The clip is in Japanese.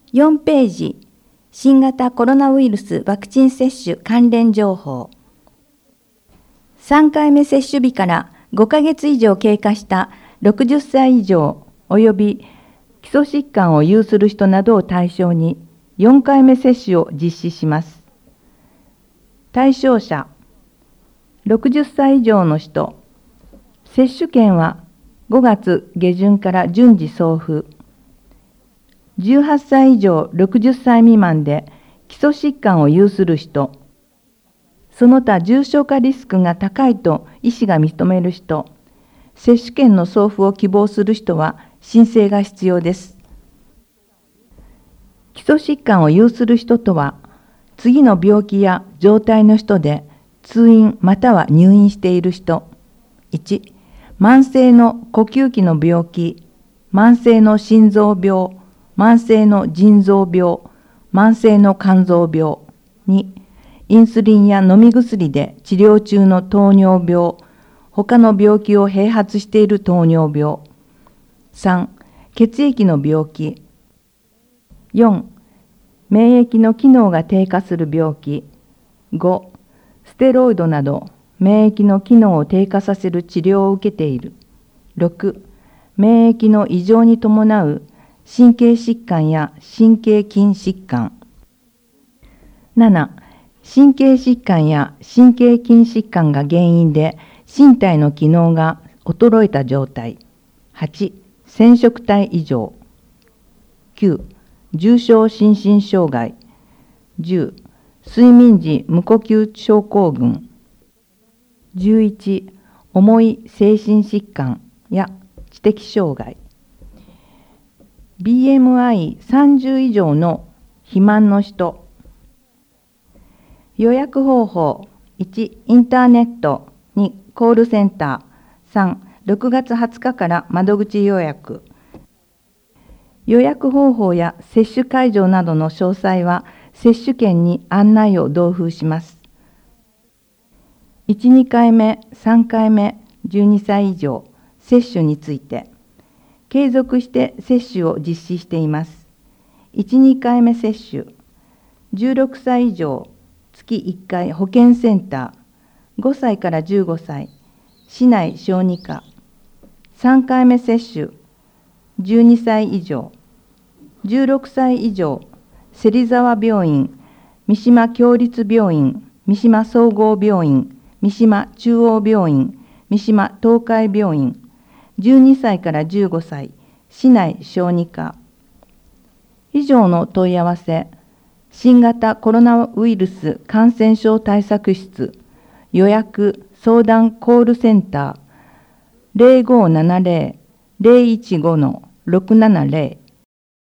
4ページ、新型コロナウイルスワクチン接種関連情報。3回目接種日から5ヶ月以上経過した60歳以上及び基礎疾患を有する人などを対象に4回目接種を実施します。対象者、60歳以上の人、接種券は5月下旬から順次送付。18歳以上60歳未満で基礎疾患を有する人、その他重症化リスクが高いと医師が認める人、接種券の送付を希望する人は申請が必要です。基礎疾患を有する人とは、次の病気や状態の人で通院または入院している人。1、慢性の呼吸器の病気、慢性の心臓病、慢性の腎臓病、慢性の肝臓病。2、インスリンや飲み薬で治療中の糖尿病、他の病気を併発している糖尿病。3、血液の病気。4、免疫の機能が低下する病気。5、ステロイドなど免疫の機能を低下させる治療を受けている。6、免疫の異常に伴う神経疾患や神経筋疾患。7、神経疾患や神経筋疾患が原因で身体の機能が衰えた状態。8、染色体異常。9、重症心身障害。10、睡眠時無呼吸症候群。11、重い精神疾患や知的障害。BMI30 以上の肥満の人。予約方法。1、インターネット。2、コールセンター。3、6月20日から窓口予約。予約方法や接種会場などの詳細は接種券に案内を同封します。1、2回目、3回目、12歳以上、接種について。継続して接種を実施しています。1、2回目接種。16歳以上、月1回保健センター。5歳から15歳、市内小児科。3回目接種。12歳以上。16歳以上、芹沢病院、三島共立病院、三島総合病院、三島中央病院、三島東海病院。12歳から15歳、市内小児科。以上の問い合わせ、新型コロナウイルス感染症対策室、予約相談コールセンター、0570-015-670